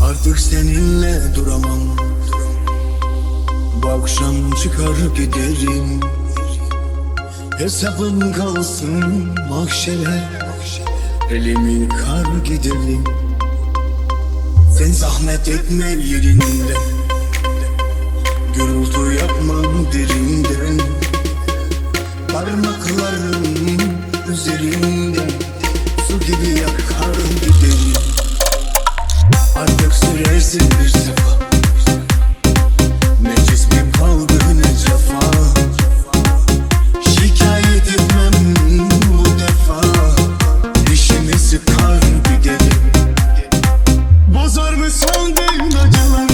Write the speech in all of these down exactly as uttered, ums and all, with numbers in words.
Artık seninle duramam. Bu akşam çıkar giderim. Hesabım kalsın mahşere, elimi yıkar giderim. Sen zahmet etme yerinde, gürültü yapmam derinden. Parmaklarım üzerinde su gibi yakar giderim. Artık sürersin bir sefa, ne cismim kaldı ne cefa. Şikayet etmem bu defa, dişimi sıkar giderim. Bozar mı sandın acılar,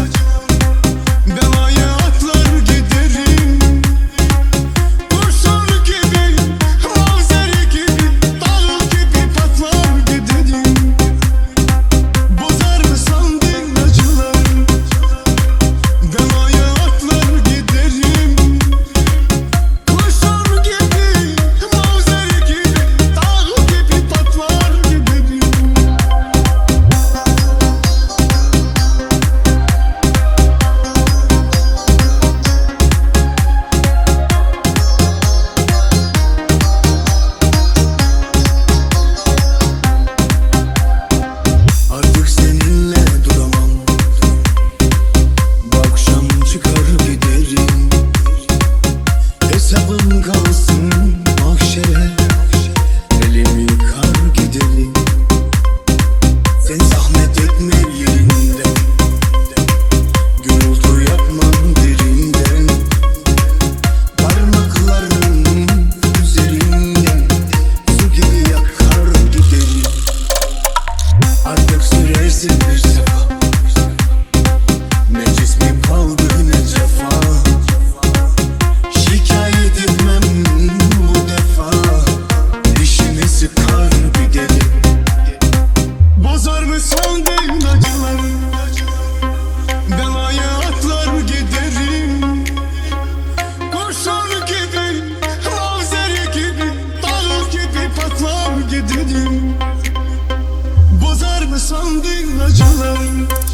belaya atlar giderim. Kurşun gibi, mavzeri gibi, dal gibi patlar giderim. Bozar mı sandın acılar, belaya atlar giderim. Kurşun gibi, mavzeri gibi, dal gibi patlar giderim. Artık seninle duramam. Bu akşam çıkar giderim. Hesabım kalsın mahşere, elimi yıkar giderim. Sen zahmet etme yerinde, gürültü yapmam derinden. Parmaklarım üzerinden su gibi yakar giderim. Artık sürersin bir sefa, ne cismim kaldı ne cefa. Şikayet etmem bu defa, dişimi sıkar giderim. Bozar mı sandın acılar, belaya atlar giderim. Kurşun gibi, mavzeri gibi, dal gibi patlar giderim. Bozar mı sandın acılar,